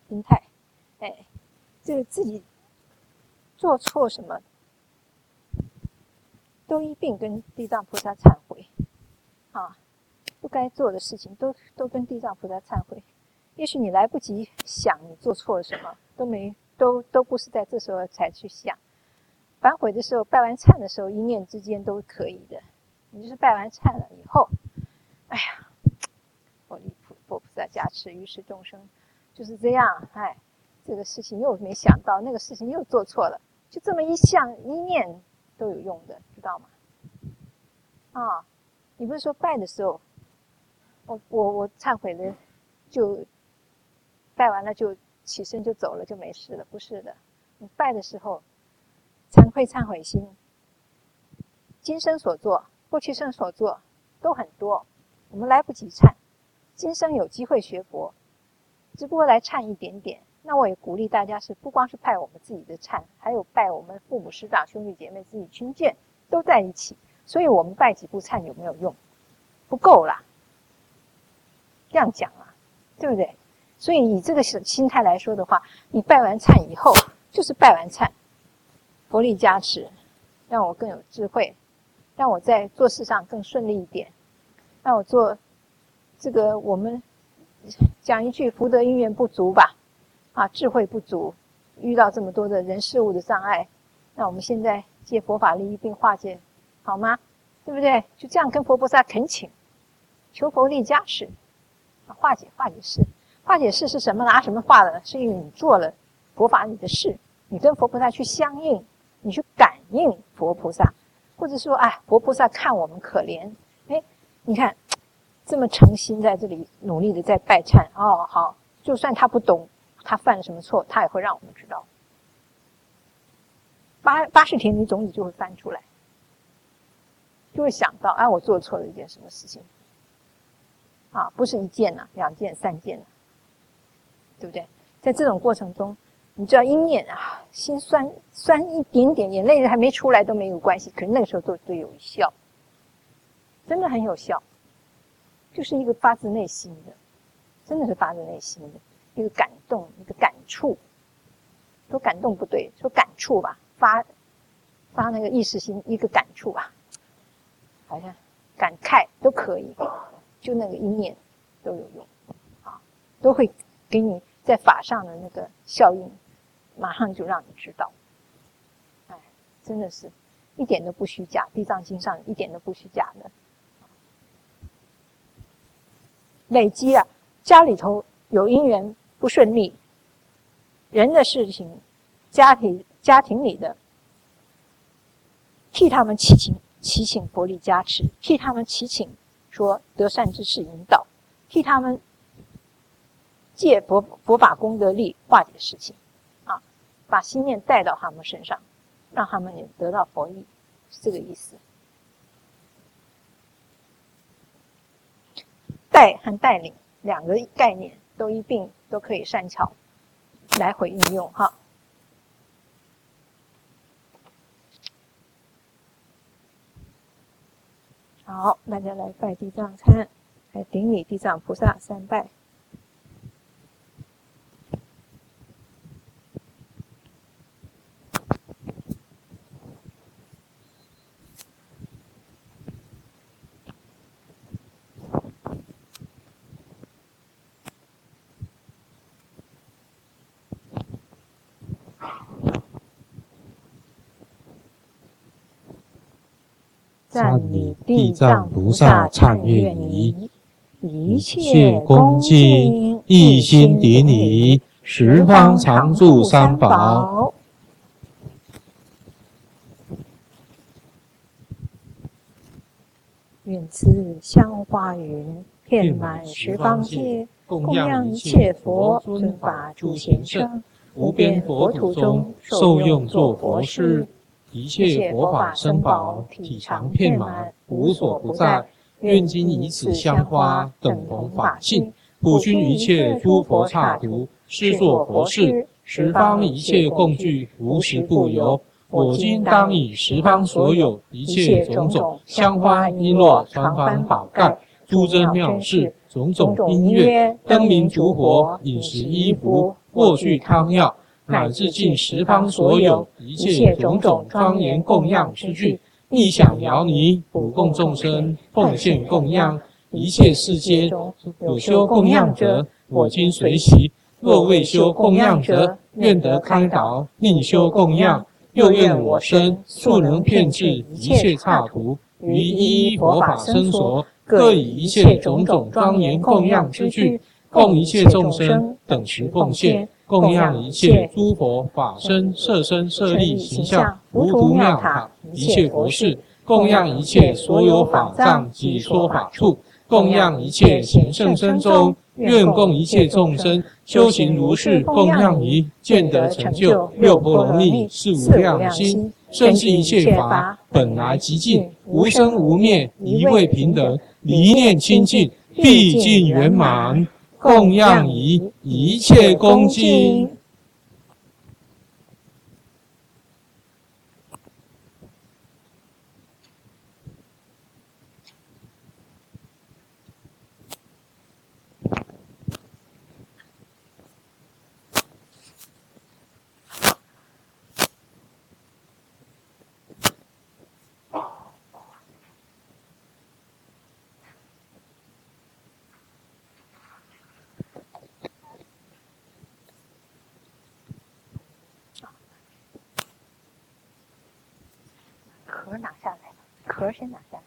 心态，这个自己做错什么，都一并跟地藏菩萨忏悔，不该做的事情都跟地藏菩萨忏悔。也许你来不及想你做错了什么，都不是在这时候才去想。反悔的时候，拜完忏的时候，一念之间都可以的。你就是拜完忏了以后，哎呀，佛菩萨加持，于是众生就是这样，这个事情又没想到，那个事情又做错了，就这么一念都有用的，知道吗？你不是说拜的时候，我忏悔了，就拜完了就起身就走了就没事了，不是的。你拜的时候，忏悔心，今生所做、过去生所做都很多，我们来不及忏，今生有机会学佛，只不过来忏一点点。那我也鼓励大家是不光是拜我们自己的忏，还有拜我们父母师长兄弟姐妹自己亲眷都在一起，所以我们拜几部忏有没有用？不够啦，这样讲啊，对不对？所以以这个心态来说的话，你拜完忏以后，就是拜完忏，佛力加持，让我更有智慧，让我在做事上更顺利一点，让我做这个我们讲一句福德因缘不足吧，智慧不足，遇到这么多的人事物的障碍，那我们现在借佛法力一并化解，好吗？对不对？就这样跟佛菩萨恳请，求佛力加持，化解事。化解事是什么？拿什么化的？是因为你做了佛法里的事，你跟佛菩萨去相应，你去感应佛菩萨，或者说佛菩萨看我们可怜，你看这么诚心在这里努力的在拜忏，好，就算他不懂他犯了什么错，他也会让我们知道。80田里种子就会翻出来，就会想到我做错了一件什么事情不是1件2件3件对不对？在这种过程中，你只要一念心酸一点点，眼泪还没出来都没有关系，可是那个时候都有效，真的很有效，就是一个发自内心的，真的是发自内心的一个感动，一个感触。说感动不对，说感触吧，发那个意识心，一个感触吧，好像感慨都可以，就那个一念都有用都会给你在法上的那个效应，马上就让你知道。真的是一点都不虚假，地藏经上一点都不虚假的。累积家里头有因缘不顺利，人的事情，家庭里的，替他们祈请佛力加持，替他们祈请说得善知识引导，替他们借佛法功德力化解事情把心念带到他们身上，让他们也得到佛益，是这个意思。带和带领两个概念都一并都可以善巧来回运用好，大家来拜地藏忏，来顶礼地藏菩萨3拜。 赞你地藏菩萨忏愿仪，一切恭敬一心顶礼，十方常住三宝。 愿此香花云遍满十方界，供养一切佛尊法诸贤圣，无边佛土中受用作佛事。 一切佛法僧宝体常遍满，无所不在。愿今以此香花等同法性，普熏一切诸佛刹土，施作佛事，十方一切共聚，无时不有。我今当以十方所有一切种种香花璎珞传幡宝盖诸珍妙事种种音乐灯明烛火饮食衣服过去汤药，乃至尽十方所有一切种种庄严供养之具，意想摇泥，补供众生，奉献供养。一切世间有修供养者，我今随喜；若未修供养者，愿得开导，另修供养。又愿我身速能遍至一切刹土，于一一佛法身所，各以一切种种庄严供养之具，供一切众生等持奉献，供养一切诸佛法身、色身、舍利、形象、浮屠妙塔，一切佛事，供养一切所有法藏及说法处，供养一切贤圣身中，愿供一切众生修行如是供养仪，见得成就六波罗蜜，是无量心，甚至一切法本来极尽，无生无灭，一味平等，离念清净，毕竟圆满。供养仪，一切恭敬。 壳拿下来，壳先拿下来。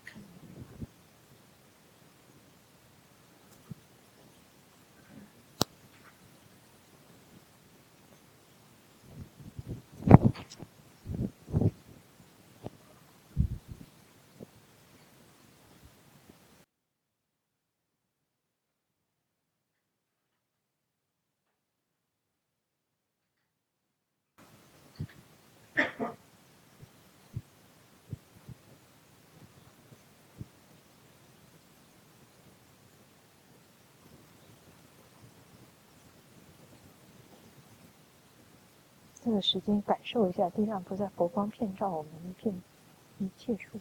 这个时间感受一下地藏菩萨佛光遍照我们一切处。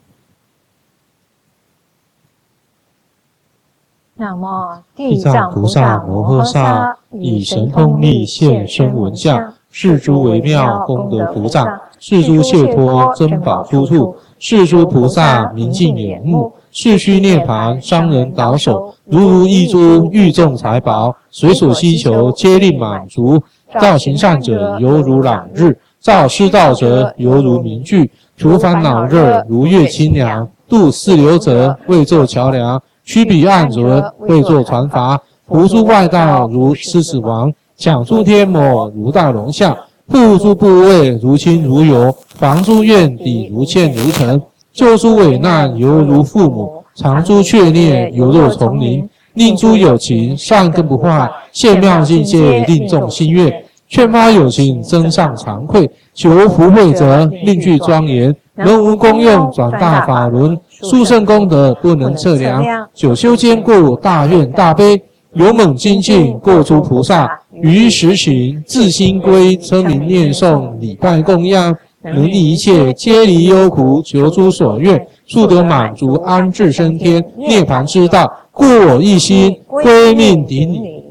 南无地藏菩萨摩诃萨，以神通力现身闻相，是诸微妙功德福藏，是诸解脱珍宝出处，是诸菩萨明镜眼目，是须涅槃商人倒手，如一珠玉众财宝，随所希求皆令满足。造行善者犹如朗日，造失道者犹如明炬，除烦恼热如月清凉，渡四流者为作桥梁，驱彼岸者为作船筏，伏诸外道如狮子王，降诸天魔如大龙象，护诸部位如轻如油，防诸怨敌如砧如尘，救诸危难犹如父母，藏诸却孽犹若丛林，令诸有情善根不坏，现妙境界令众心悦，劝发有情增上惭愧，求福慧者令具庄严，人无功用转大法轮，殊胜功德不能测量，久修坚固大愿大悲，勇猛精进过诸菩萨，于实行自心归，称名念诵礼拜供养，能利一切皆离忧苦，求诸所愿，速得满足安置升天涅槃之道，故我一心归命顶礼。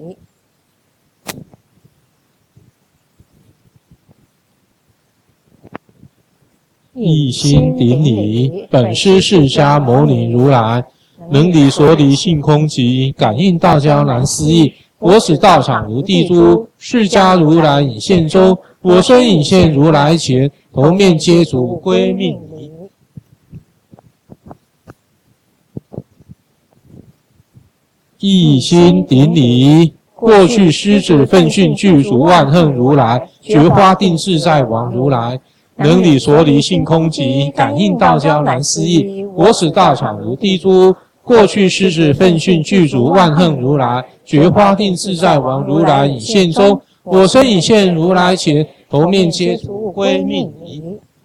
一心顶礼，本师释迦牟尼如来，能理所理性空寂，感应道交难思议。我使道场如地珠，释迦如来引现中，我身引现如来前，头面皆足归命礼。一心顶礼，过去师子奋训具足万恨如来，觉花定自在王如来。能理所理性空寂，感应道交难思议。我使道场如地珠，过去师子奋训具足万恨如来，觉花定自在王如来引现中，我身引现如来前，头面皆足归命礼。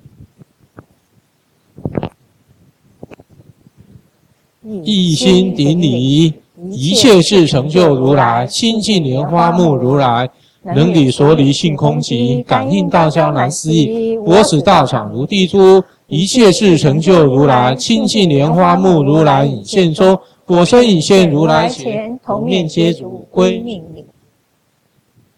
一心顶礼，一切事成就如来，清净莲花目如来。能理所理性空寂，感应道交难思议。我使道场如地珠，一切事成就如来，清净莲花目如来引现中，我身引现如来前，头面皆足归命礼。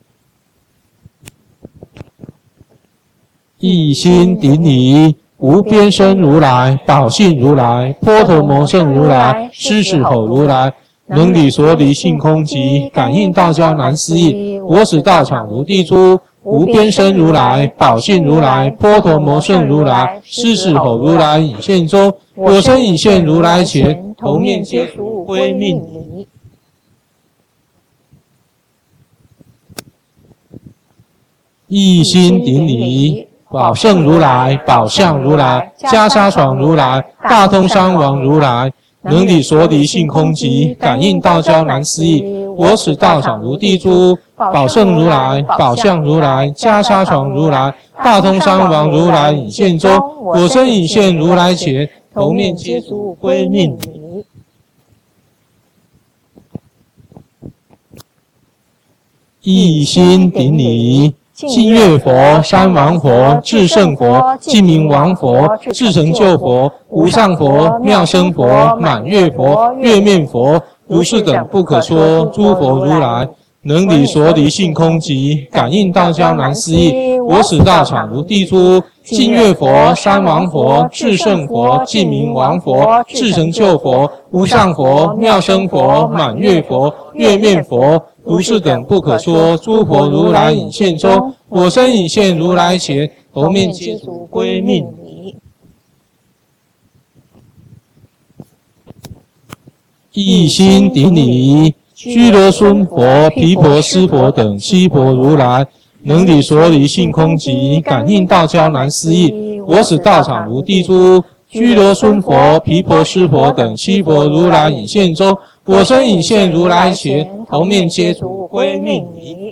一心顶礼。无边身如来，宝性如来，波陀摩圣如来，狮子吼如来，能理所理性空寂，感应道交难思议。我使道场如地珠。无边身如来，宝性如来，波陀摩圣如来，狮子吼如来，引现中。我身引现如来前，头面皆足归命礼。一心顶礼。宝圣如来，宝相如来，袈裟床如来，大通山王如来，能理所理性空寂，感应道交难思议。我使道场如地珠。宝圣如来，宝相如来，袈裟床如来，大通山王如来，引现中。我身引现如来前，头面皆足归命礼。一心顶礼。净月佛、三王佛、至圣佛、净明王佛、至成就佛、无上佛、妙生佛、满月佛、月面佛，如是等不可说诸佛如来，能理所理性空寂，感应道交难思议。我使道场如地珠。净月佛、三王佛、至圣佛、净明王佛、至成就佛、无上佛、妙生佛、满月佛、月面佛，如是等不可说诸佛如来引现中。我身引现如来前，头面皆足归命礼。一心顶礼。须罗孙佛、毗婆尸佛等七佛如来，能理所理性空寂，感应道交难思议。我使道场如地珠。须罗孙佛、毗婆尸佛等七佛如来引现中。我身引现如来前，头面皆足归命礼。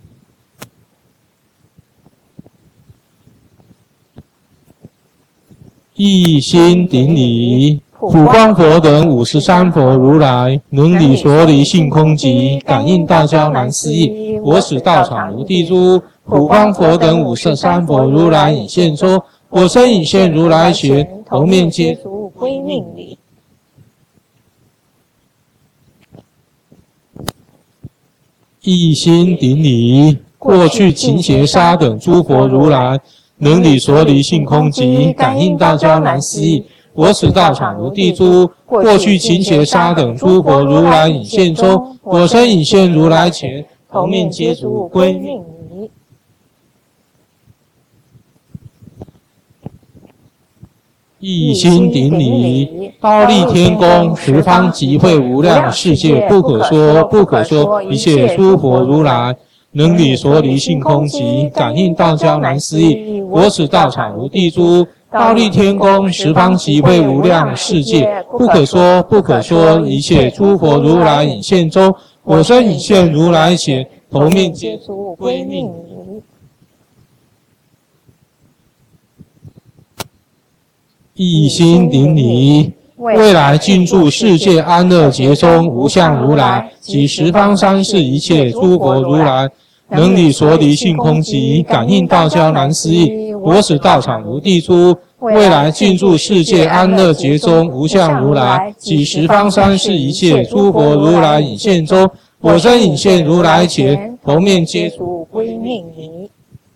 一心顶礼。普光佛等53佛如来，能理所理性空寂，感应道交难思议。我使道场如地珠。普光佛等53佛如来引现中。我身引现如来前，头面皆足归命礼。一心顶礼。过去勤邪沙等诸佛如来，能理所理性空寂，感应道交难思议。我使道场如地珠。过去勤邪沙等诸佛如来引现中。我身引现如来前，头面皆足归命礼。一心顶礼。忉利天宫十方集会无量世界不可说不可说一切诸佛如来，能理所理性空寂，感应道交难思议。我使道场如地珠。忉利天宫十方集会无量世界不可说不可说一切诸佛如来引现中。我身引现如来前，头面皆足归命礼。一心顶礼。未来尽住世界安乐劫中无相如来及十方三世一切诸佛如来，能理所理性空寂，感应道交难思议。我使道场如地珠。未来尽住世界安乐劫中无相如来及十方三世一切诸佛如来引现中。我身引现如来前，头面皆足归命礼。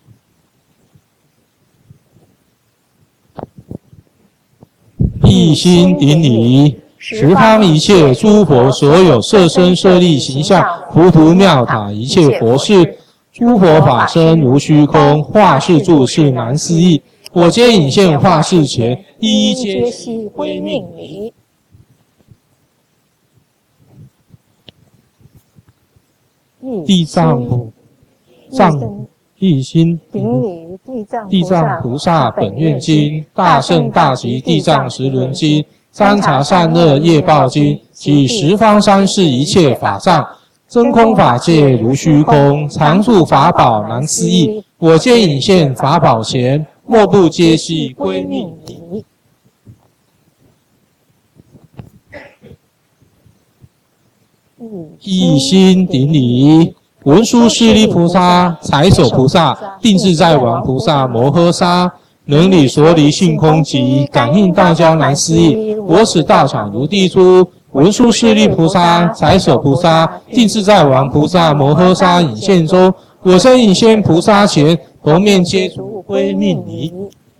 一心顶礼。十方一切诸佛所有色身舍利形象，浮屠庙塔一切佛事，诸佛法身如虚空，化世住世难思议。我皆引现化世前，一一皆悉归命礼。地藏一心顶礼。地藏菩萨本愿经，大圣大集地藏十轮经，三茶善恶业报经，及十方三世一切法藏，真空法界如虚空，常住法宝难思议。我皆引现法宝前，莫不皆悉归命礼。一心顶礼。文殊师利菩萨、财首菩萨、定自在王菩萨摩诃萨，能理所理性空寂，感应道交难思议。我使道场如地珠。文殊师利菩萨、财首菩萨、定自在王菩萨摩诃萨引现中。我身引现菩萨前，头面皆足归命礼。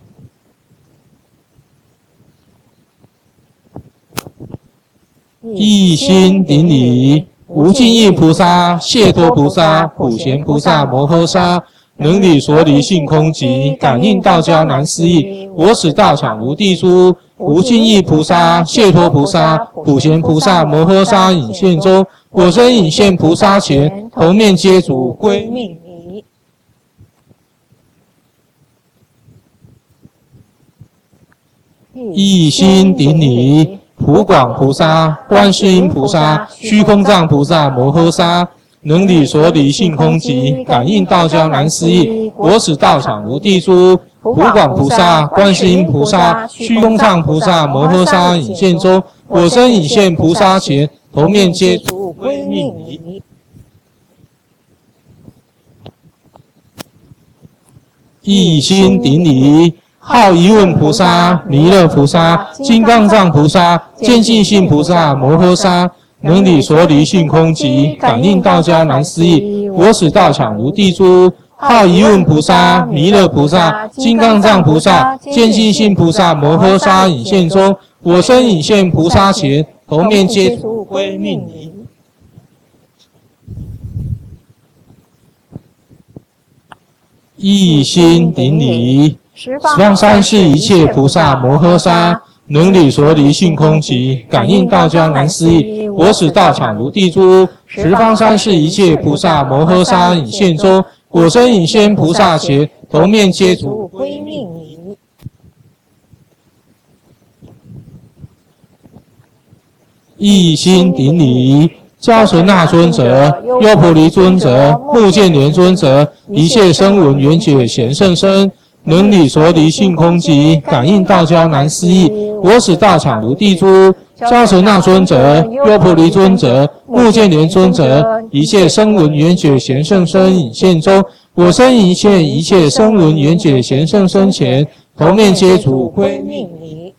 一心顶礼，无尽意菩萨、解脱菩萨、普贤菩萨摩诃萨，能理所理性空寂，感应道交难思议。我使道场如地珠，无尽意菩萨、解脱菩萨、普贤菩萨摩诃萨引现中，我身引现菩萨前，头面皆足归命礼。一心顶礼，普广菩萨、观世音菩萨、虚空藏菩萨摩诃萨，能理所理性空寂，感应道交难思议。我使道场如地珠，普广菩萨、观世音菩萨、虚空藏菩萨摩诃萨引现中，我身引现菩萨前，头面皆足归命礼。一心顶礼，好一问菩萨、弥勒菩萨、金刚藏菩萨、见净性菩萨摩诃萨，能理所理性空寂，感应道交难思议。我使道场如地珠，好一问菩萨、弥勒菩萨、金刚藏菩萨、见净性菩萨摩诃萨引现中，我身引现菩萨前，头面皆足归命礼。一心顶礼，十方三世一切菩萨摩诃萨，能理所理性空寂，感应道交难思议。我使道场如地珠，十方三世一切菩萨摩诃萨引现中，我身引现菩萨前，头面皆足归命礼。一心顶礼，教神那尊者、优婆离尊者、目犍连尊者，一切声闻缘觉贤圣身，能理所理性空寂，感应道交难思议。我使道场如地珠，教神那尊者、优婆离尊者、目犍连尊者，一切声闻缘觉贤圣身引现中，我身引现一切声闻缘觉贤圣身前，头面皆足归命礼。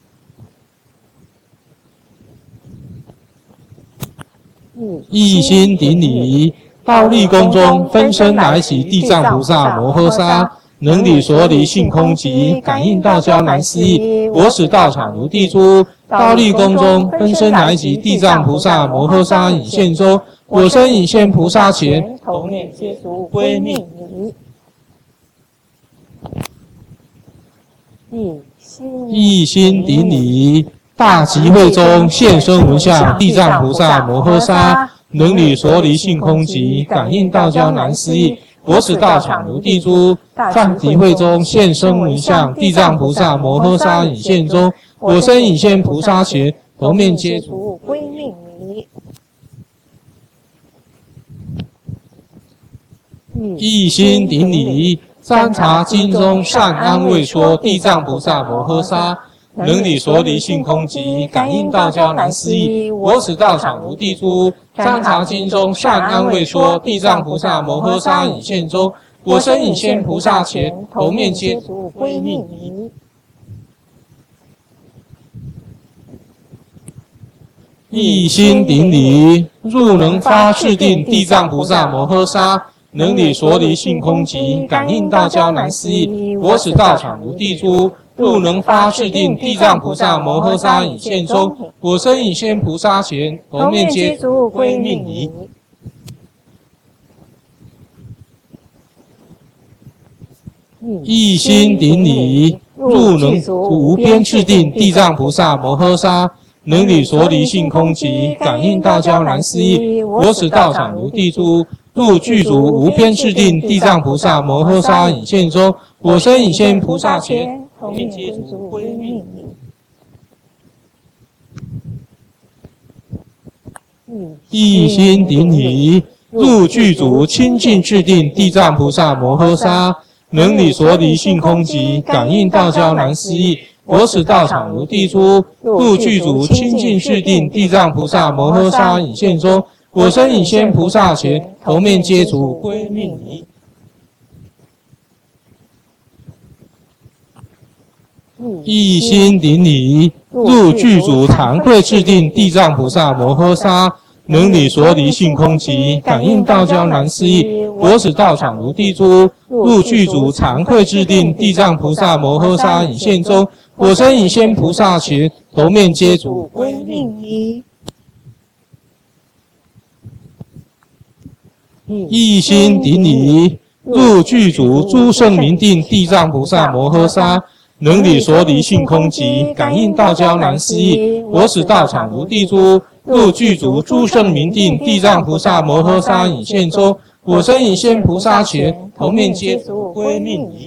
一心顶礼，倒立宫中分身来起地藏菩萨摩诃萨，能理所理性空寂，感应道交难思议。我使道场如地珠，倒立宫中分身来起地藏菩萨摩诃萨引现中，我身引现菩萨前，头面皆足归命礼。一心顶礼，大集会中现身闻相地藏菩萨摩诃萨，能理所理性空寂，感应道交难思议。我使道场如地珠，大集会中现身闻相地藏菩萨摩诃萨引现中，我身引现菩萨前，头面皆足归命礼。一心顶礼，三茶经中善安慰说地藏菩萨摩诃萨，能理所理性空寂，感应道交难思议。我使道场如地珠，三茶经中善安慰说地藏菩萨摩诃萨引现中，我身引现菩萨前，头面皆足归命礼。一心顶礼，入能发誓定地藏菩萨摩诃萨，能理所理性空寂，感应道交难思议。我使道场如地珠，入能发誓定地藏菩萨摩诃萨引现中，我身引现菩萨前，头面皆足归命礼。一心顶礼，入能无边智定地藏菩萨摩诃萨，能理所理性空寂，感应道交难思议。我使道场如地珠，入具足无边智定地藏菩萨摩诃萨引现中，我身引现菩萨前，头面皆足归命礼。一心顶礼，入具足清净智定地藏菩萨摩诃萨，能理所理性空寂，感应道交难思议。我使道场如地珠，入具足清净智定地藏菩萨摩诃萨引现中，我身引现菩萨前，头面皆足归命礼。一心顶礼，入具足常贵智定地藏菩萨摩诃萨， 能理所理性空寂，感应道交难思议。我使道场如地珠，入具足常会制定。地藏菩萨摩诃萨引现中，我身引现菩萨前，头面皆足归命仪。一心顶礼，入具足诸圣明定。地藏菩萨摩诃萨能理所理性空寂，感应道交难思议。我使道场如地珠，入具足诸圣明定。地藏菩萨摩诃萨引现中，我身引现菩萨前，头面皆足归命仪。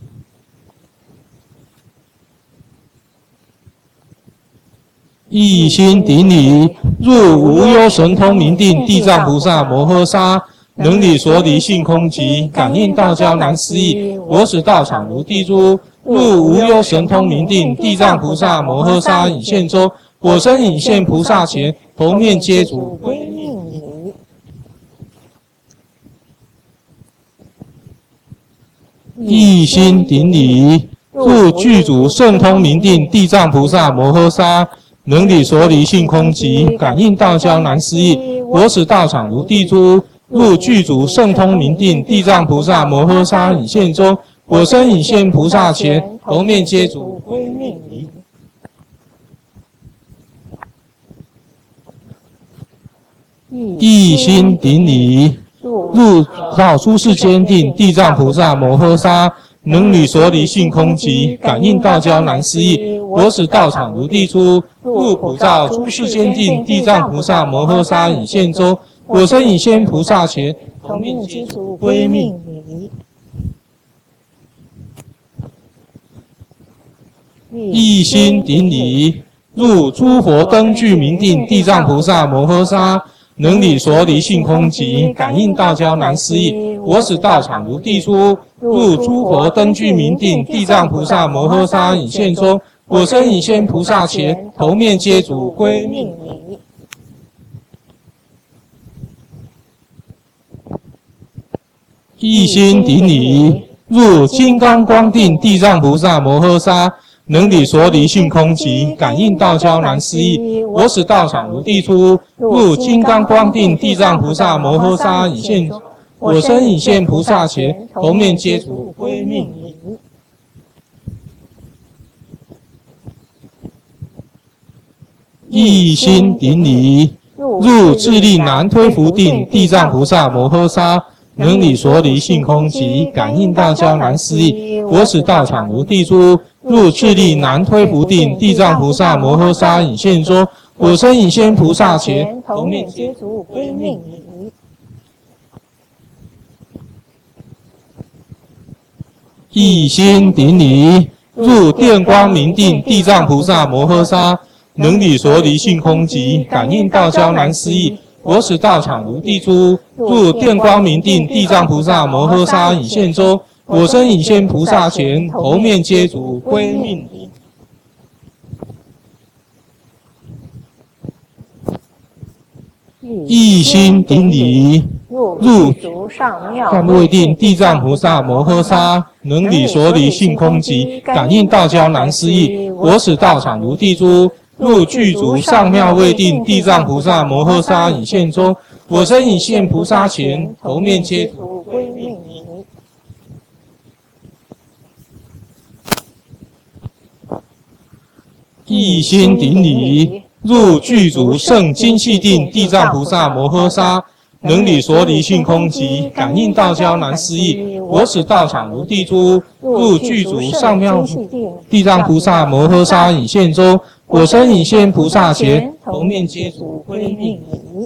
一心顶礼，入无忧神通明定。地藏菩萨摩诃萨能理所理性空寂，感应道交难思议。我使道场如地珠，入无忧神通明定。地藏菩萨摩诃萨引现中，我身引现菩萨前，头面皆足归命仪。一心顶礼，入具足圣通明定。地藏菩萨摩诃萨能理所理性空寂，感应道交难思议。我使道场如地珠，入具足圣通明定。地藏菩萨摩诃萨引现中，我身引现菩萨前，头面皆足归命仪。一心顶礼，入到诸世间定。地藏菩萨摩诃萨能理所理性空寂，感应道交难思议。我使道场如地珠，入普照诸世间定。地藏菩萨摩诃萨引现中，我身引现菩萨前，头面皆足归命仪。一心顶礼，入诸佛灯具明定。地藏菩萨摩诃萨能理所理性空寂，感应道交难思议。我使道场如地珠，入诸佛灯具明定。地藏菩萨摩诃萨引现中，我身引现菩萨前，头面皆足归命仪。一心顶礼，入金刚光定。地藏菩萨摩诃萨能理所理性空寂，感应道交难思议。我使道场如地珠，入金刚光定。地藏菩萨摩诃萨引现中，我身引现菩萨前，头面皆足归命仪。一心顶礼，入智力难推伏定。地藏菩萨摩诃萨能理所理性空寂，感应道交难思议。我使道场如地珠，入智力难推伏定。地藏菩萨摩诃萨引现中，我身引现菩萨前，头面皆足归命仪。一心顶礼，入电光明定。地藏菩萨摩诃萨能理所理性空寂，感应道交难思议。我使道场如地珠，入电光明定。地藏菩萨摩诃萨引现中，我身引现菩萨前，头面皆足归命仪。一心顶礼，入上位定。地藏菩萨摩诃萨能理所理性空寂，感应道交难思议。我使道场如地珠，入具足上妙位定。地藏菩萨摩诃萨引现中，我身引现菩萨前，头面皆足归命仪。一心顶礼，入具足圣精细定。地藏菩萨摩诃萨能理所理性空寂，感应道交难思议。我使道场如地珠，入具足上妙定。地藏菩萨摩诃萨引现中，我身引现菩萨前，头面皆足归命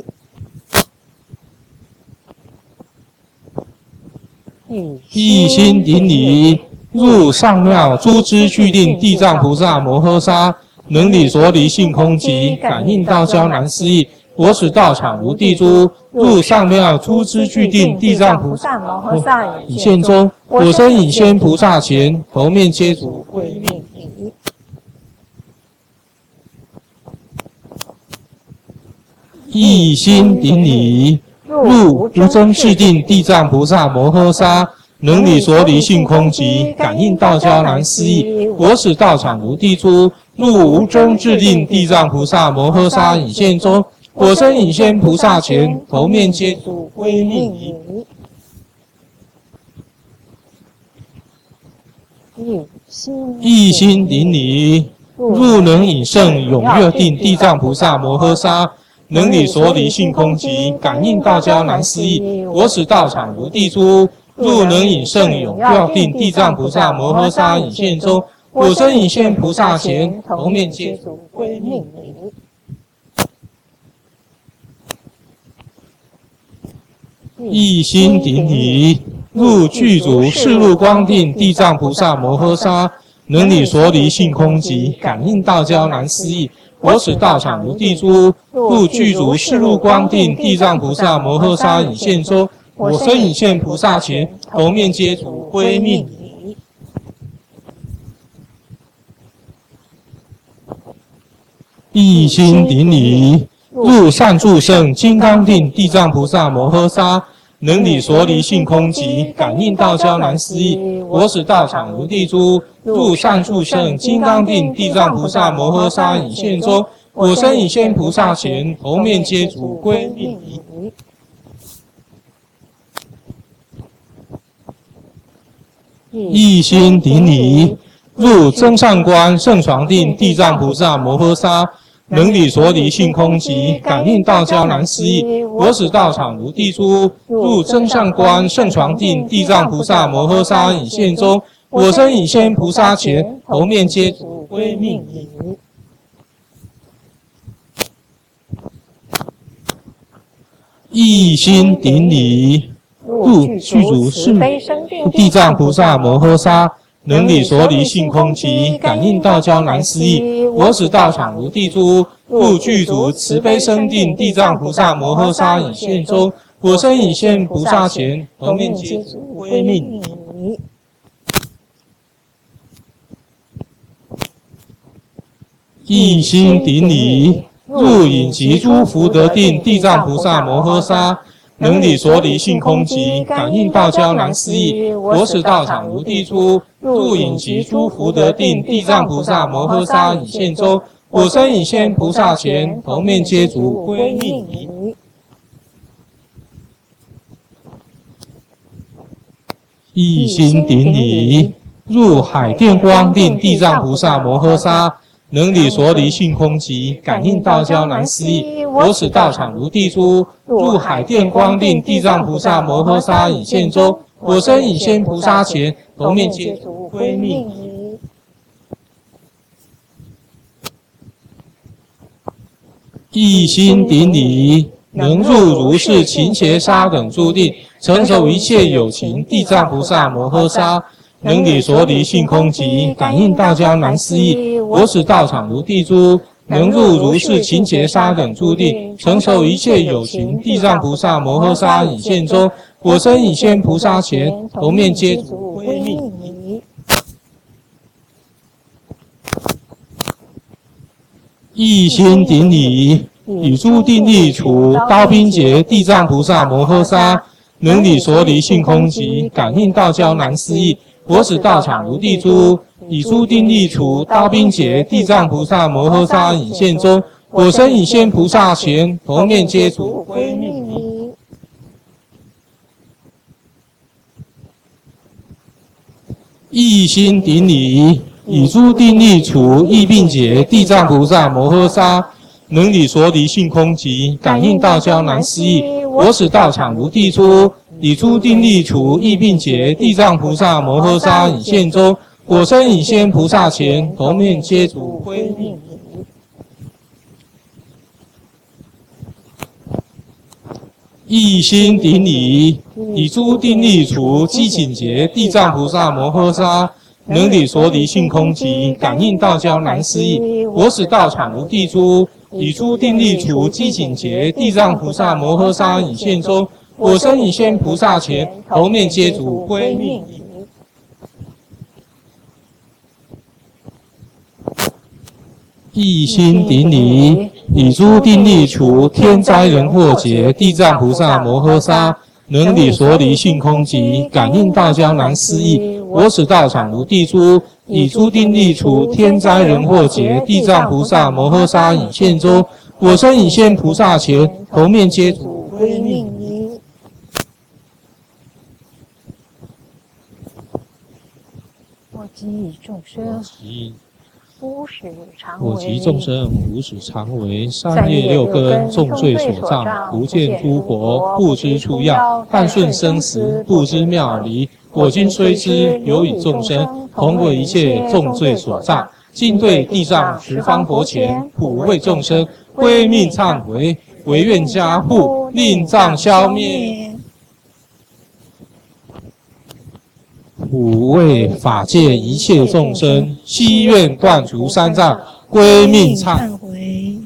仪。一心顶礼，入上妙诸支具定。地藏菩萨摩诃萨能理所理性空寂，感应道交难思议。我使道场如地珠，入上妙诸支具定。地藏菩萨摩诃萨引现中，我身引现菩萨前，头面皆足归命仪。一心顶礼，入无争智定。地藏菩萨摩诃萨能理所理性空寂，感应道交难思议。我使道场如地珠，入无争智定。地藏菩萨摩诃萨引现中， 我身引现菩萨前，头面接足归命礼。一心顶礼，入能引圣永乐定地藏菩萨摩诃萨，能理所理性空寂，感应道交难思议。我使道场如地珠，入能引圣永乐定地藏菩萨摩诃萨引现中，我身引现菩萨前，头面接足归命礼。一心顶礼，入具足世入光定地藏菩萨摩诃萨，能理所理性空寂，感应道交难思议。我使道场如地珠，入具足世入光定地藏菩萨摩诃萨引现中，我身引现菩萨前，头面接足归命礼。一心顶礼，入善住圣金刚定地藏菩萨摩诃萨，能理所理性空寂，感应道交难思议。我使道场如地珠，入善住圣金刚定地藏菩萨摩诃萨引现中，我身引现菩萨前，头面接足归命礼。一心顶礼，入增上观圣床定地藏菩萨摩诃萨，能理所理性空寂，感应道交难思议。我使道场如地珠，入增上观圣床定地藏菩萨摩诃萨引现中，我身引现菩萨前，头面接足归命礼。一心顶礼，入具足世地藏菩萨摩诃萨，能理所理性空寂，感应道交难思议。我使道场如地珠，入具足慈悲生定地藏菩萨摩诃萨引现中，我身引现菩萨前，头面接足归命礼。一心顶礼，入引集诸福德定地藏菩萨摩诃萨，能理所理性空寂，感应道交难思议。我使道场如地珠，入引集诸福德定地藏菩萨摩诃萨引现中，我身引现菩萨前，头面接足归命礼。一心顶礼，入海电光定地藏菩萨摩诃萨，能理所理性空寂，感应道交难思议。我使道场如地珠，入海电光定地藏菩萨摩诃萨引现中，我身引现菩萨前，头面接足归命礼。一心顶礼，能入如是勤邪沙等诸定，成熟一切有情地藏菩萨摩诃萨，能理所理性空寂，感应道交难思议。我使道场如地珠，能入如是勤邪沙等诸定，成熟一切有情地藏菩萨摩诃萨引现中，我身引现菩萨前，头面接足归命礼。一心顶礼，以诸定力除刀兵劫地藏菩萨摩诃萨，能理所理性空寂，感应道交难思议。我使道场如地珠，以诸定力除刀兵劫地藏菩萨摩诃萨引现中，我身引现菩萨前，头面接足归命礼。一心顶礼，以诸定力除疫病劫地藏菩萨摩诃萨，能理所理性空寂，感应道交难思议。我使道场如地珠，以诸定力除疫病劫地藏菩萨摩诃萨引现中，我身引现菩萨前，头面接足归命礼。一心顶礼，以诸定力除寂紧劫地藏菩萨摩诃萨，能理所理性空寂，感应道交难思议。我使道场如地珠，以诸定力除寂紧劫地藏菩萨摩诃萨引现中，我身引现菩萨前，头面接足归命礼。一心顶礼，以诸定力除天灾人祸劫地藏菩萨摩诃萨，能理所理性空寂，感应道交难思议。我使道场如地珠，以诸定力除天灾人祸劫地藏菩萨摩诃萨引现中， 我身已现菩萨前，头面接足归命矣。我及众生无始常为， 我及众生无始常为，三业六根重罪所障，不见诸佛，不知出药，但顺生死，不知妙理。我今虽知有与众生同为一切重罪所障，今对地藏十方佛前，普为众生归命忏悔，唯愿加护，令障消灭。普为法界一切众生，悉愿断除三障，归命忏悔。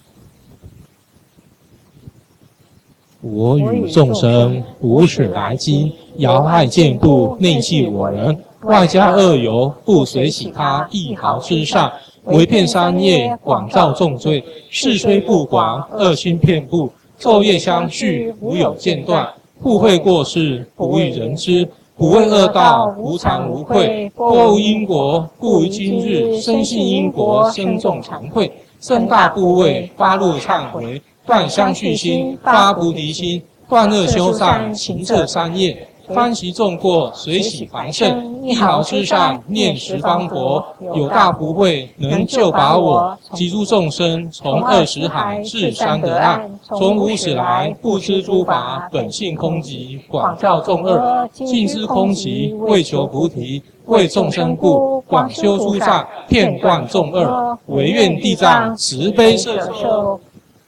我与众生无始来今，遥爱见故，内系我人，外加恶由，不随喜他一毫之上，唯骗三业，广造重罪。事虽不广，恶心遍布，昼夜相续，无有间断。互会过失，不欲人知。不为恶道，无常无愧，多无因果，故于今日深信因果，生众常会，生大部位，发怒忏悔，断相续心，发菩提心，断恶修善，行这三业，翻习众过，随喜凡圣，一毫之上，念十方佛，有大不会，能救拔我及诸众生，从20海至三得岸，从无始来，不知诸法，本性空寂，广造众恶，尽知空寂，为求菩提，为众生故，广修诸善，遍断众恶，唯愿地藏慈悲摄受。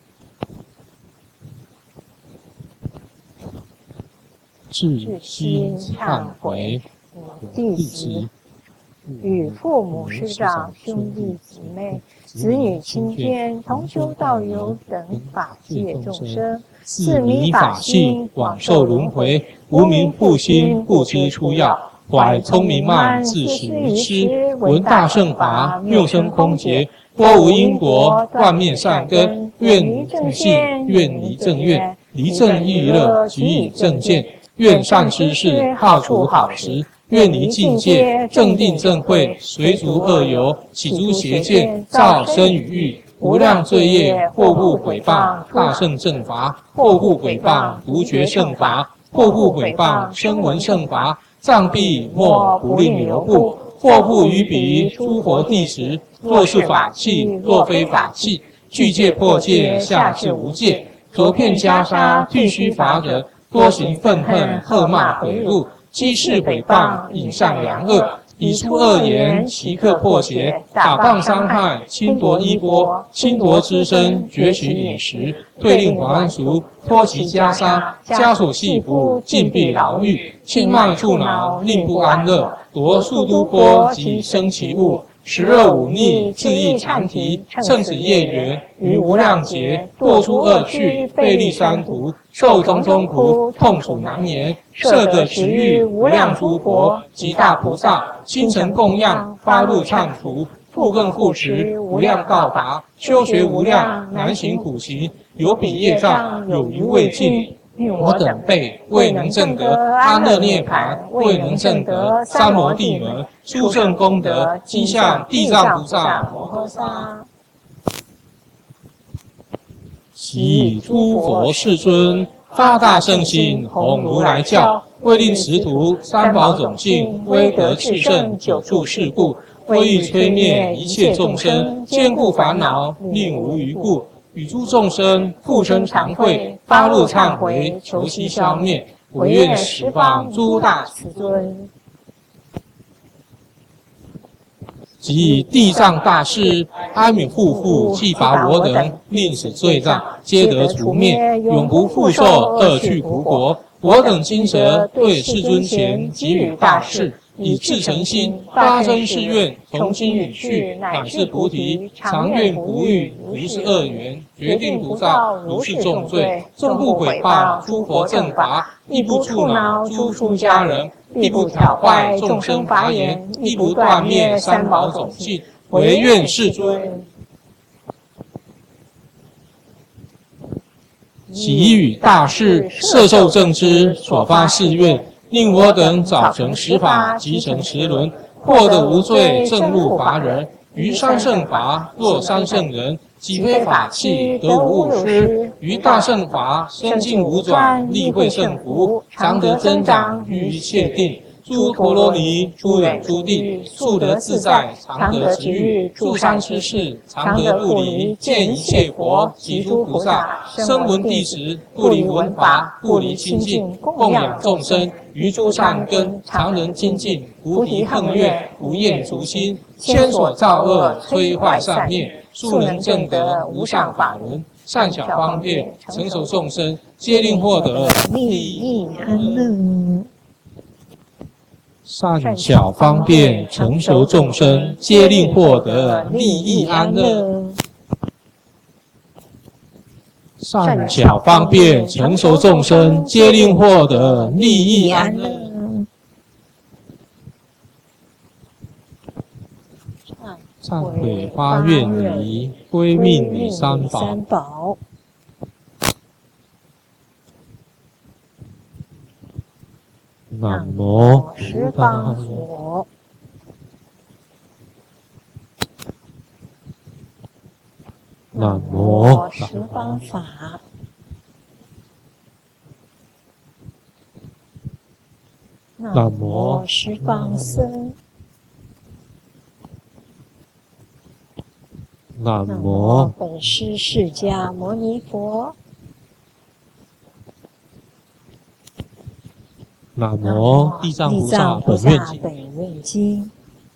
至心忏悔， 弟子与父母师长、兄弟姊妹、子女亲眷同修道友等法界众生，自迷法性， 往受轮回，无明复心，不知出药，怀聪明慢，自始愚痴，闻大乘法，谬生空劫，多无因果，断灭善根，愿离正信，愿离正愿，离正欲乐，举以正见。愿善知识，好处好时；愿离境界，正定正慧，随逐恶由，起诸邪见，造身语欲，无量罪业，或不毁谤大圣正法，或不毁谤独觉圣法，或不毁谤声闻圣法，障蔽莫不令流布，或不于彼诸佛地时，若是法器，若非法器，具戒破戒，下至无戒，着片袈裟，剃须伐人。多行愤恨，喝骂毁辱，欺世诽谤，引善扬恶，以出恶言，欺客破邪，打谤伤害，侵夺衣钵，侵夺之身，攫取饮食，退令还俗，脱其袈裟，枷锁系缚，禁闭牢狱，轻慢触恼，令不安乐，夺数都波及生其物。12忤逆，恣意缠提，乘此业缘，于无量劫，堕出恶趣，背离三途，受种种苦，痛楚难言。摄得持欲，无量诸佛及大菩萨，心诚供养，发怒忏除，复更护持，无量道法，修学无量，难行苦行，有彼业障，有余未尽。我等辈未能证得安乐涅槃，未能证得三摩地门，殊胜功德，今向地藏菩萨摩诃萨。昔诸佛世尊发大圣心，弘如来教，为令持徒三宝种净，威德炽盛，久住世故，为欲摧灭一切众生，坚固烦恼，令无余故。与诸众生复生常会，发怒忏悔，求其消灭，唯愿十方诸大慈尊。即以地藏大士阿弥护父，弃拔我等，令此罪障皆得除灭，永不复受恶趣苦果。我等今舍对世尊前给予大士，以至诚心发真誓愿，从今与去，乃至菩提，常愿不遇如是恶缘，决定不造如是重罪，纵不毁谤诸佛正法，亦不触恼诸出家人，亦不挑坏众生法眼，亦不断灭三宝种净，唯愿世尊。其与大士摄受正知，所发誓愿，令我等早成十法，即成十轮，获得无罪，正入法忍。于三圣法，若三圣人， 己非法器，得无误失。于大乘法，生尽无转，力会胜福，常得增长，于一切定。诸陀罗尼，出忍出地，速得自在，常得吉欲，住山施事，常得不离，见一切佛及诸菩萨，声闻弟子，不离闻法，不离清净，供养众生，于诸善根，常能精进，菩提横越，无厌足心，千所造恶，摧坏善业，速能证得无上法门，善巧方便，成熟众生，皆令获得利益安乐。善巧方便，成熟众生，皆令获得利益安乐。善巧方便，成熟众生，皆令获得利益安乐。忏悔发愿仪，归命礼三宝。南无十方佛。南无十方法。南无十方僧。南无本师释迦牟尼佛。 南无地藏菩萨本愿经。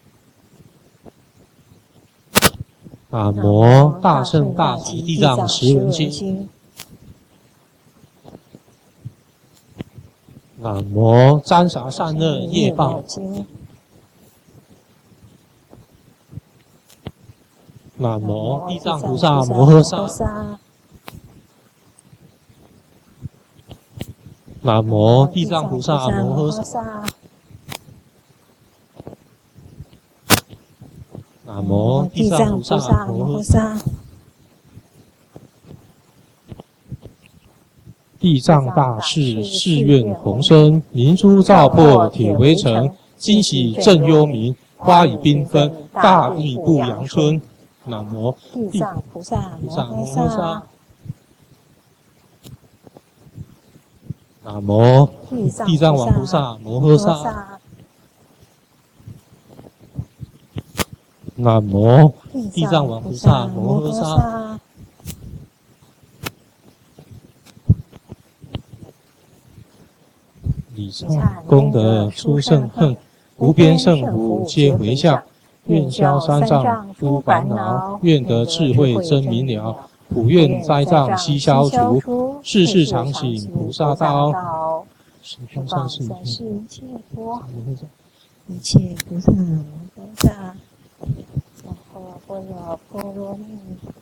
南无大圣大吉地藏十轮经。南无沾洒善恶业报经。南无地藏菩萨摩诃萨。南无地藏菩萨摩诃萨。南无地藏菩萨摩诃萨。地藏大士誓愿宏生，明珠照破铁围城，惊喜震幽冥，花雨缤纷，大地不阳春。南无地藏菩萨摩诃萨。 南无地藏王菩萨摩诃萨。南无地藏王菩萨摩诃萨。礼忏功德出圣恨，无边圣福皆回向。愿消三障诸烦恼，愿得智慧真明了。普愿灾障悉消除，世世常行菩萨道。十方三世一切佛，一切菩萨摩诃萨。南无般若波罗蜜。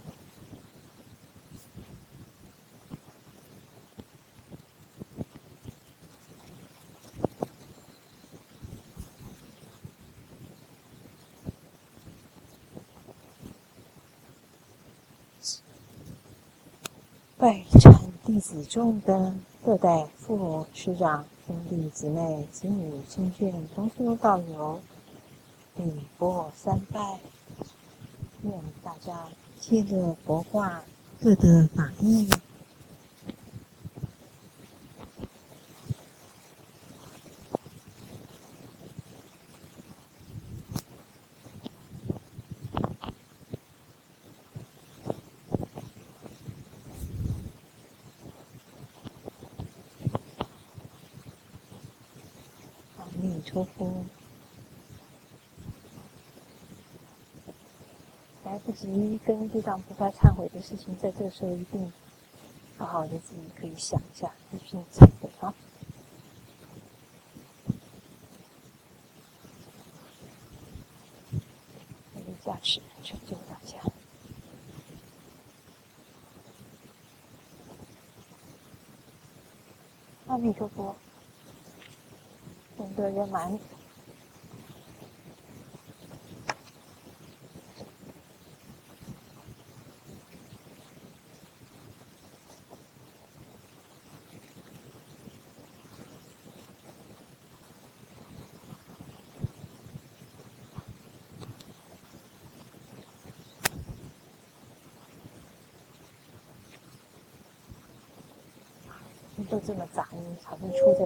拜忏弟子众的各代父母师长、兄弟姊妹、子女、亲眷、同修道友，礼佛三拜，愿大家皆得佛化，各得法益。阿弥陀佛。来不及跟地藏菩萨忏悔的事情，在这个时候一定好好的自己可以想一下，一并忏悔啊！愿力加持，成就大家。阿弥陀佛，功德圆满。 都这么杂音，好像出这